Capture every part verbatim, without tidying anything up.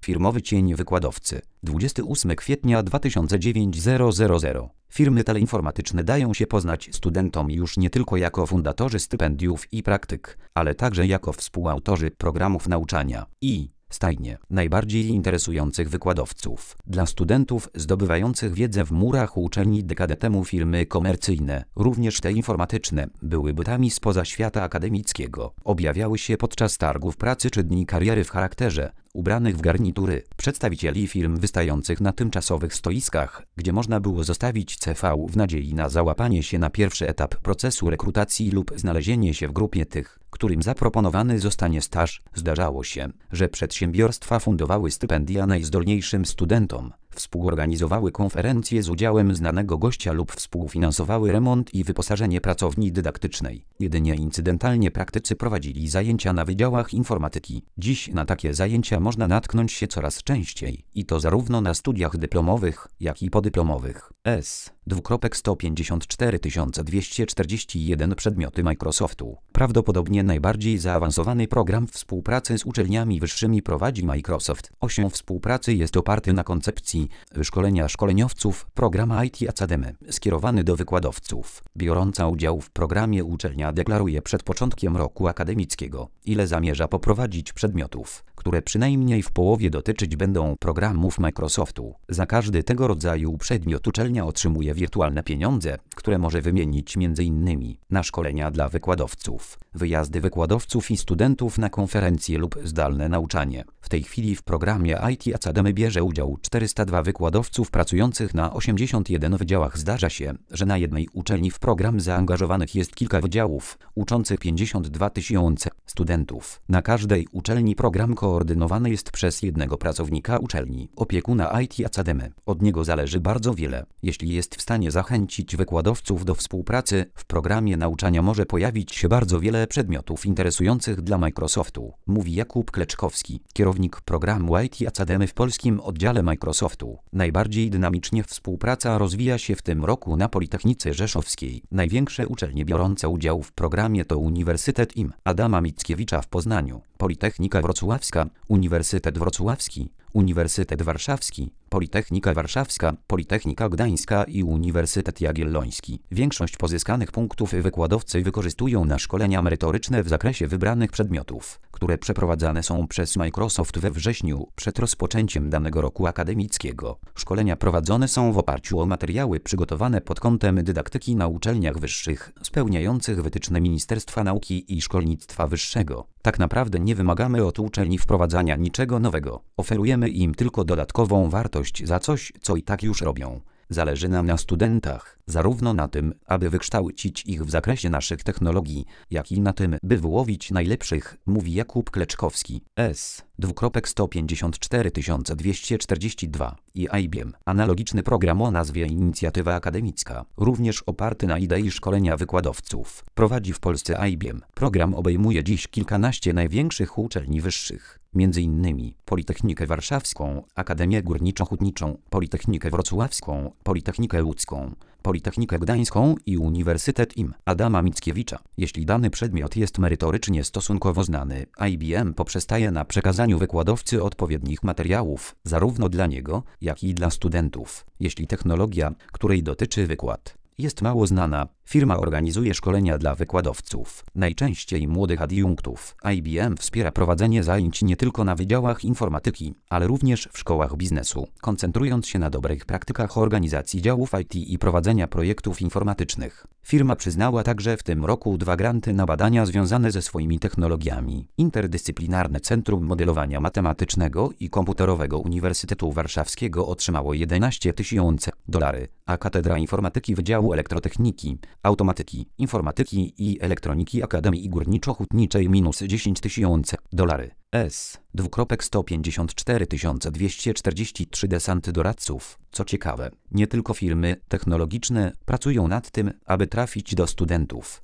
Firmowy cień wykładowcy. dwudziestego ósmego kwietnia dwa tysiące dziewiątego. Firmy teleinformatyczne dają się poznać studentom już nie tylko jako fundatorzy stypendiów i praktyk, ale także jako współautorzy programów nauczania i stajnie najbardziej interesujących wykładowców. Dla studentów zdobywających wiedzę w murach uczelni dekadę temu firmy komercyjne, również te informatyczne, były bytami spoza świata akademickiego. Objawiały się podczas targów pracy czy dni kariery w charakterze ubranych w garnitury przedstawicieli firm wystających na tymczasowych stoiskach, gdzie można było zostawić C V w nadziei na załapanie się na pierwszy etap procesu rekrutacji lub znalezienie się w grupie tych, którym zaproponowany zostanie staż. Zdarzało się, że przedsiębiorstwa fundowały stypendia najzdolniejszym studentom, współorganizowały konferencje z udziałem znanego gościa lub współfinansowały remont i wyposażenie pracowni dydaktycznej. Jedynie incydentalnie praktycy prowadzili zajęcia na wydziałach informatyki. Dziś na takie zajęcia można natknąć się coraz częściej, i to zarówno na studiach dyplomowych, jak i podyplomowych. S. sto pięćdziesiąt cztery tysiące dwieście czterdzieści jeden przedmioty Microsoftu. Prawdopodobnie najbardziej zaawansowany program współpracy z uczelniami wyższymi prowadzi Microsoft. Osią współpracy jest oparty na koncepcji wyszkolenia szkoleniowców program I T Academy, skierowany do wykładowców. Biorąca udział w programie uczelnia deklaruje przed początkiem roku akademickiego, ile zamierza poprowadzić przedmiotów, które przynajmniej w połowie dotyczyć będą programów Microsoftu. Za każdy tego rodzaju przedmiot uczelnia otrzymuje wirtualne pieniądze, które może wymienić między innymi na szkolenia dla wykładowców, wyjazdy wykładowców i studentów na konferencje lub zdalne nauczanie. W tej chwili w programie I T Academy bierze udział czterysta dwa wykładowców pracujących na osiemdziesięciu jeden wydziałach. Zdarza się, że na jednej uczelni w program zaangażowanych jest kilka wydziałów, uczących pięćdziesiąt dwa tysiące studentów. Na każdej uczelni program koordynowany jest przez jednego pracownika uczelni, opiekuna I T Academy. Od niego zależy bardzo wiele. Jeśli jest w stanie zachęcić wykładowców do współpracy, w programie nauczania może pojawić się bardzo wiele przedmiotów interesujących dla Microsoftu, mówi Jakub Kleczkowski, kierownik programu I T Academy w polskim oddziale Microsoftu. Najbardziej dynamicznie współpraca rozwija się w tym roku na Politechnice Rzeszowskiej. Największe uczelnie biorące udział w programie to Uniwersytet im. Adama Mickiewicza w Poznaniu, Politechnika Wrocławska, Uniwersytet Wrocławski, Uniwersytet Warszawski, Politechnika Warszawska, Politechnika Gdańska i Uniwersytet Jagielloński. Większość pozyskanych punktów wykładowcy wykorzystują na szkolenia merytoryczne w zakresie wybranych przedmiotów, które przeprowadzane są przez Microsoft we wrześniu przed rozpoczęciem danego roku akademickiego. Szkolenia prowadzone są w oparciu o materiały przygotowane pod kątem dydaktyki na uczelniach wyższych, spełniających wytyczne Ministerstwa Nauki i Szkolnictwa Wyższego. Tak naprawdę nie wymagamy od uczelni wprowadzania niczego nowego. Oferujemy im tylko dodatkową wartość za coś, co i tak już robią. Zależy nam na studentach, zarówno na tym, aby wykształcić ich w zakresie naszych technologii, jak i na tym, by wyłowić najlepszych, mówi Jakub Kleczkowski. S. sto pięćdziesiąt cztery tysiące dwieście czterdzieści dwa i I B M. Analogiczny program o nazwie Inicjatywa Akademicka, również oparty na idei szkolenia wykładowców, prowadzi w Polsce I B M. Program obejmuje dziś kilkanaście największych uczelni wyższych, między innymi Politechnikę Warszawską, Akademię Górniczo-Hutniczą, Politechnikę Wrocławską, Politechnikę Łódzką, Politechnikę Gdańską i Uniwersytet im. Adama Mickiewicza. Jeśli dany przedmiot jest merytorycznie stosunkowo znany, I B M poprzestaje na przekazaniu wykładowcy odpowiednich materiałów, zarówno dla niego, jak i dla studentów. Jeśli technologia, której dotyczy wykład, jest mało znana, firma organizuje szkolenia dla wykładowców, najczęściej młodych adiunktów. I B M wspiera prowadzenie zajęć nie tylko na wydziałach informatyki, ale również w szkołach biznesu, koncentrując się na dobrych praktykach organizacji działów I T i prowadzenia projektów informatycznych. Firma przyznała także w tym roku dwa granty na badania związane ze swoimi technologiami. Interdyscyplinarne Centrum Modelowania Matematycznego i Komputerowego Uniwersytetu Warszawskiego otrzymało jedenaście tysięcy dolarów, a Katedra Informatyki Wydziału Elektrotechniki, Automatyki, Informatyki i Elektroniki Akademii Górniczo-Hutniczej minus dziesięć tysięcy dolarów. S. sto pięćdziesiąt cztery tysiące dwieście czterdzieści trzy desant doradców. Co ciekawe, nie tylko firmy technologiczne pracują nad tym, aby trafić do studentów.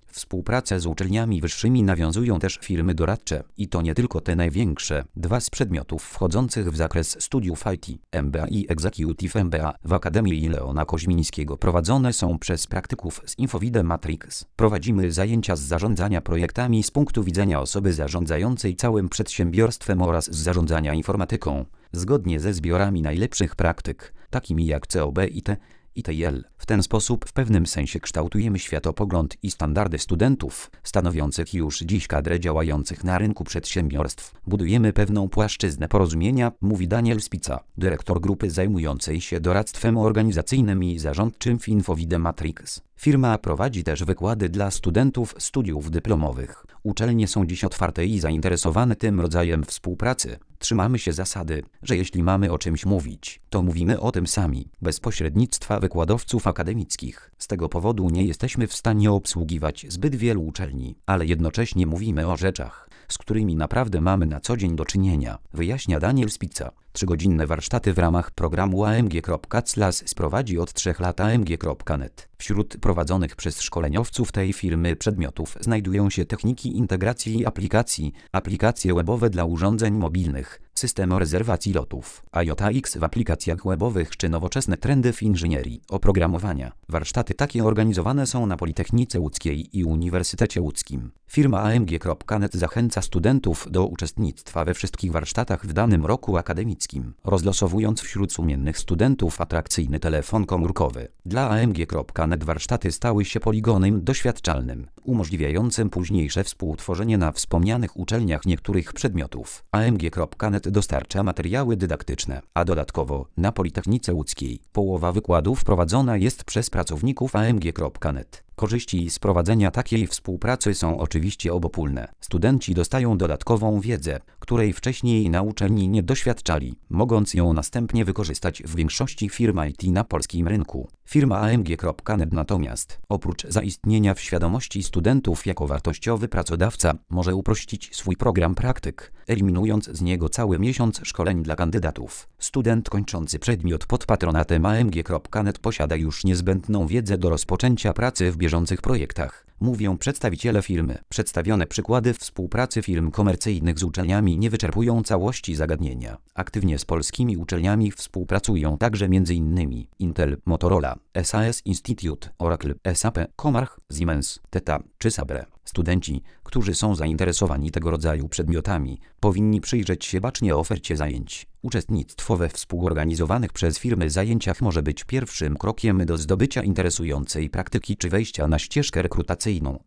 Współpracę z uczelniami wyższymi nawiązują też firmy doradcze i to nie tylko te największe. Dwa z przedmiotów wchodzących w zakres studiów I T, M B A i Executive M B A w Akademii Leona Koźmińskiego prowadzone są przez praktyków z Infovide Matrix. Prowadzimy zajęcia z zarządzania projektami z punktu widzenia osoby zarządzającej całym przedsiębiorstwem oraz z zarządzania informatyką, zgodnie ze zbiorami najlepszych praktyk, takimi jak C O B I T, I T L. W ten sposób w pewnym sensie kształtujemy światopogląd i standardy studentów, stanowiących już dziś kadrę działających na rynku przedsiębiorstw. Budujemy pewną płaszczyznę porozumienia, mówi Daniel Spica, dyrektor grupy zajmującej się doradztwem organizacyjnym i zarządczym w Infovide Matrix. Firma prowadzi też wykłady dla studentów studiów dyplomowych. Uczelnie są dziś otwarte i zainteresowane tym rodzajem współpracy. Trzymamy się zasady, że jeśli mamy o czymś mówić, to mówimy o tym sami, bez pośrednictwa wykładowców akademickich. Z tego powodu nie jesteśmy w stanie obsługiwać zbyt wielu uczelni, ale jednocześnie mówimy o rzeczach, z którymi naprawdę mamy na co dzień do czynienia, wyjaśnia Daniel Spica. Trzygodzinne warsztaty w ramach programu A M G C L A S prowadzi od trzech lat A M G kropka net. Wśród prowadzonych przez szkoleniowców tej firmy przedmiotów znajdują się techniki integracji aplikacji, aplikacje webowe dla urządzeń mobilnych, system rezerwacji lotów, I O T X w aplikacjach webowych czy nowoczesne trendy w inżynierii oprogramowania. Warsztaty takie organizowane są na Politechnice Łódzkiej i Uniwersytecie Łódzkim. Firma A M G kropka net zachęca studentów do uczestnictwa we wszystkich warsztatach w danym roku akademickim, rozlosowując wśród sumiennych studentów atrakcyjny telefon komórkowy. Dla A M G kropka net warsztaty stały się poligonem doświadczalnym, umożliwiającym późniejsze współtworzenie na wspomnianych uczelniach niektórych przedmiotów. A M G kropka net dostarcza materiały dydaktyczne, a dodatkowo na Politechnice Łódzkiej połowa wykładów prowadzona jest przez pracowników A M G kropka net. Korzyści z prowadzenia takiej współpracy są oczywiście obopólne. Studenci dostają dodatkową wiedzę, której wcześniej na uczelni nie doświadczali, mogąc ją następnie wykorzystać w większości firm I T na polskim rynku. Firma A M G kropka net natomiast, oprócz zaistnienia w świadomości studentów jako wartościowy pracodawca, może uprościć swój program praktyk, eliminując z niego cały miesiąc szkoleń dla kandydatów. Student kończący przedmiot pod patronatem A M G kropka net posiada już niezbędną wiedzę do rozpoczęcia pracy w bieżących projektach, mówią przedstawiciele firmy. Przedstawione przykłady współpracy firm komercyjnych z uczelniami nie wyczerpują całości zagadnienia. Aktywnie z polskimi uczelniami współpracują także m.in. Intel, Motorola, S A S Institute, Oracle, S A P, Comarch, Siemens, Teta czy Sabre. Studenci, którzy są zainteresowani tego rodzaju przedmiotami, powinni przyjrzeć się bacznie ofercie zajęć. Uczestnictwo we współorganizowanych przez firmy zajęciach może być pierwszym krokiem do zdobycia interesującej praktyki czy wejścia na ścieżkę rekrutacyjną.